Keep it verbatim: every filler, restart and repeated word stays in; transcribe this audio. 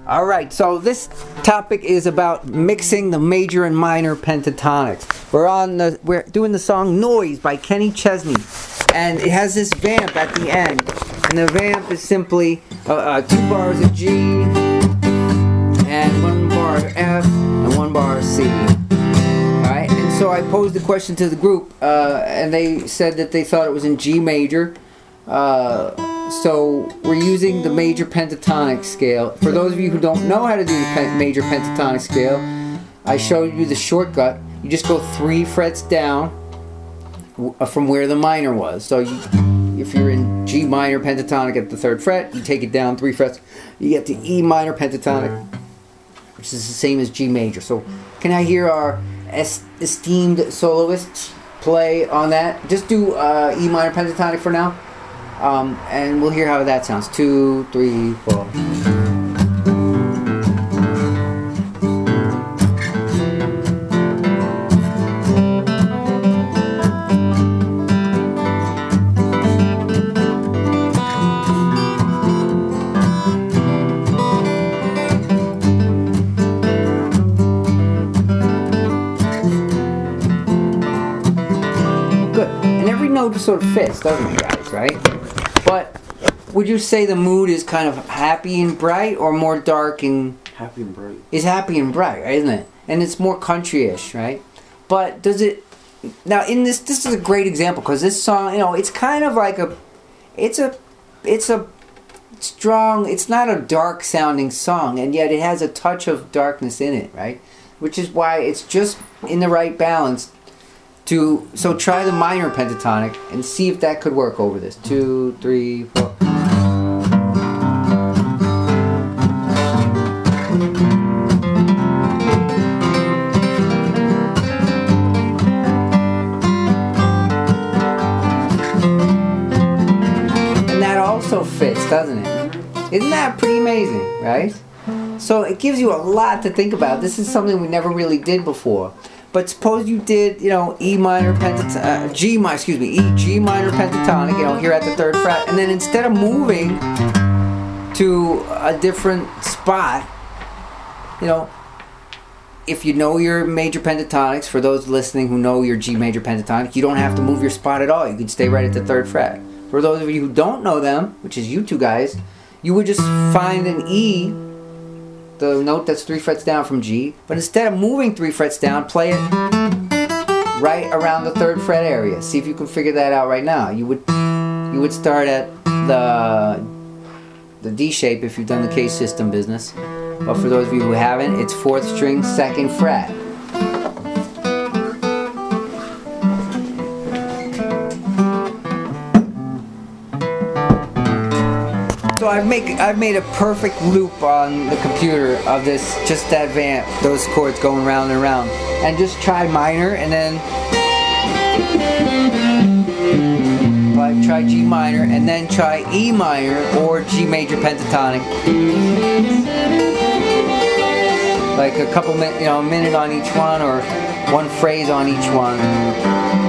All right, so this topic is about mixing the major and minor pentatonics. We're on the we're doing the song "Noise" by Kenny Chesney, and it has this vamp at the end, and the vamp is simply uh, uh, two bars of G and one bar of F and one bar of C. All right, and so I posed the question to the group, uh, and they said that they thought it was in G major. Uh, So we're using the major pentatonic scale. For those of you who don't know how to do the pen- major pentatonic scale, I showed you the shortcut. You just go three frets down w- from where the minor was. So you, if you're in G minor pentatonic at the third fret, you take it down three frets. You get to E minor pentatonic, which is the same as G major. So can I hear our es- esteemed soloists play on that? Just do uh, E minor pentatonic for now. Um, and we'll hear how that sounds. Two, three, four. Good. And every note sort of fits, doesn't it, guys, right? But would you say the mood is kind of happy and bright, or more dark and happy and bright? It's happy and bright, right, isn't it? And it's more country-ish, right? But does it now in this? This is a great example because this song, you know, it's kind of like a, it's a, it's a strong. It's not a dark-sounding song, and yet it has a touch of darkness in it, right? Which is why it's just in the right balance. To, so try the minor pentatonic and see if that could work over this. Two, three, four. And that also fits, doesn't it? Isn't that pretty amazing, right? So it gives you a lot to think about. This is something we never really did before. But suppose you did, you know, E minor pentatonic, uh, G minor, excuse me, E, G minor pentatonic, you know, here at the third fret, and then instead of moving to a different spot, you know, if you know your major pentatonics, for those listening who know your G major pentatonic, you don't have to move your spot at all. You can stay right at the third fret. For those of you who don't know them, which is you two guys, you would just find an E, the note that's three frets down from G, but instead of moving three frets down, play it right around the third fret area. See if you can figure that out right now. You would you would start at the the D shape if you've done the K system business. But for those of you who haven't, it's fourth string, second fret. So I've make I've made a perfect loop on the computer of this, just that vamp, those chords going round and round, and just try minor, and then like try G minor, and then try E minor or G major pentatonic, like a couple minutes, you know, a minute on each one, or one phrase on each one.